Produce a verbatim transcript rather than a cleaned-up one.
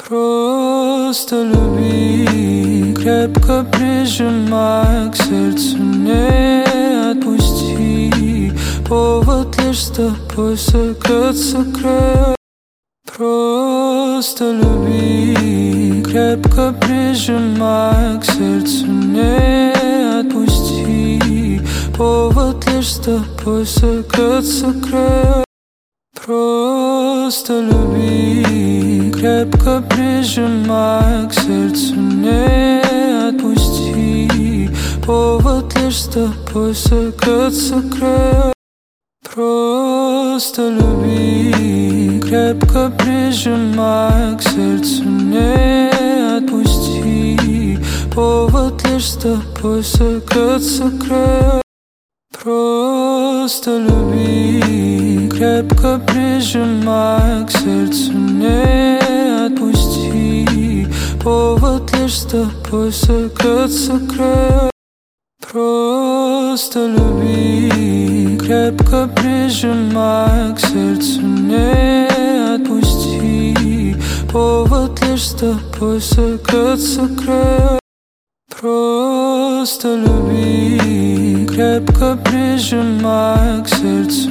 Просто люби, крепко прижимай к сердцу, не отпусти. Повод лишь с тобой согреться край. Просто люби, крепко прижимай к сердцу, не отпусти. Повод лишь с тобой согреться край. Просто люби, крепко прижимай к сердцу, не отпусти. Повод лишь с тобой согреться край. Просто люби, крепко прижимай к сердцу, не отпусти. Повод лишь с тобой согреться край. Просто люби, крепко прижимай к сердцу, не отпусти. Повод лишь с тобой согреться край. Просто люби, крепко прижимай к сердцу, не отпусти. Повод лишь с тобой согреться край. Просто люби, крепко прижимай к сердцу,